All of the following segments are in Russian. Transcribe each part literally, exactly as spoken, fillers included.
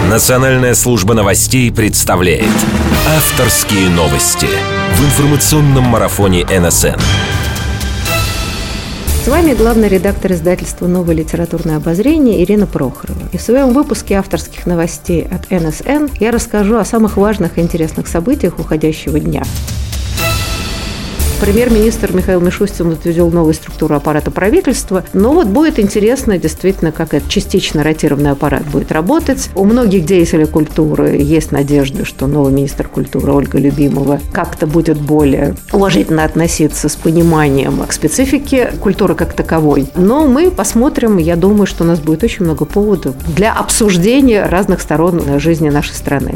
Национальная служба новостей представляет авторские новости в информационном марафоне эн эс эн. С вами главный редактор издательства «Новое литературное обозрение» Ирина Прохорова. И в своем выпуске авторских новостей от эн эс эн я расскажу о самых важных и интересных событиях уходящего дня. Премьер-министр Михаил Мишустин утвердил новую структуру аппарата правительства. Но вот будет интересно, действительно, как этот частично ротированный аппарат будет работать. У многих деятелей культуры есть надежда, что новый министр культуры Ольга Любимова как-то будет более уважительно относиться с пониманием к специфике культуры как таковой. Но мы посмотрим. Я думаю, что у нас будет очень много поводов для обсуждения разных сторон жизни нашей страны.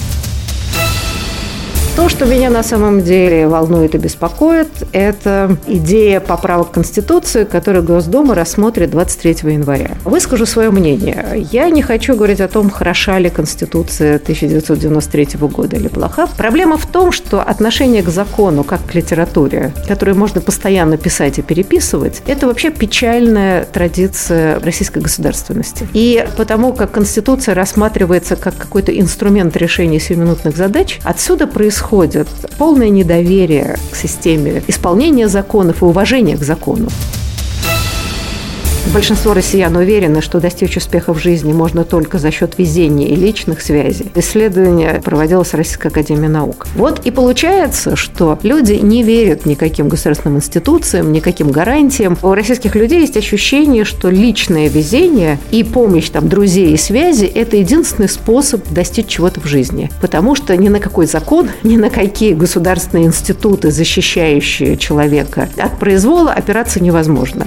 То, что меня на самом деле волнует и беспокоит, это идея поправок в Конституцию, которую Госдума рассмотрит двадцать третьего января. Выскажу свое мнение. Я не хочу говорить о том, хороша ли Конституция тысяча девятьсот девяносто третьего года или плоха. Проблема в том, что отношение к закону, как к литературе, которую можно постоянно писать и переписывать, это вообще печальная традиция российской государственности. И потому как Конституция рассматривается как какой-то инструмент решения сиюминутных задач, отсюда происходит Происходит полное недоверие к системе исполнения законов и уважения к закону. Большинство россиян уверены, что достичь успеха в жизни можно только за счет везения и личных связей. Исследование проводилось Российской академией наук. Вот и получается, что люди не верят никаким государственным институциям, никаким гарантиям. У российских людей есть ощущение, что личное везение и помощь там, друзей и связи – это единственный способ достичь чего-то в жизни. Потому что ни на какой закон, ни на какие государственные институты, защищающие человека от произвола, опираться невозможно.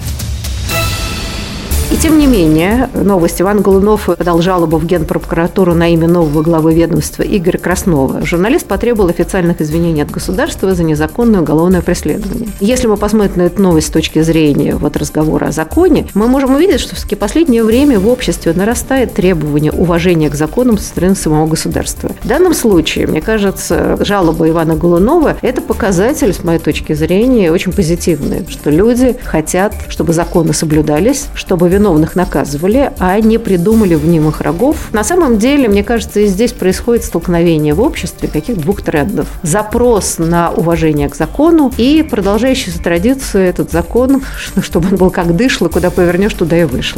И тем не менее, новость. Иван Голунов подал жалобу в Генпрокуратуру на имя нового главы ведомства Игоря Краснова. Журналист потребовал официальных извинений от государства за незаконное уголовное преследование. Если мы посмотрим на эту новость с точки зрения вот, разговора о законе, мы можем увидеть, что в последнее время в обществе нарастает требование уважения к законам со стороны самого государства. В данном случае, мне кажется, жалоба Ивана Голунова – это показатель, с моей точки зрения, очень позитивный, что люди хотят, чтобы законы соблюдались, чтобы виновные виновных наказывали, а не придумали мнимых врагов. На самом деле, мне кажется, и здесь происходит столкновение в обществе каких двух трендов. Запрос на уважение к закону и продолжающаяся традиция этот закон, чтобы он был как дышло, куда повернешь, туда и вышло.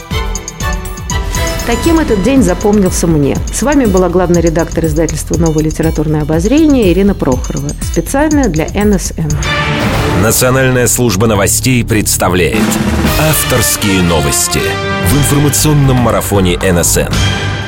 Таким этот день запомнился мне. С вами была главный редактор издательства «Новое литературное обозрение» Ирина Прохорова. Специально для эн эс эн. Национальная служба новостей представляет авторские новости в информационном марафоне эн эс эн.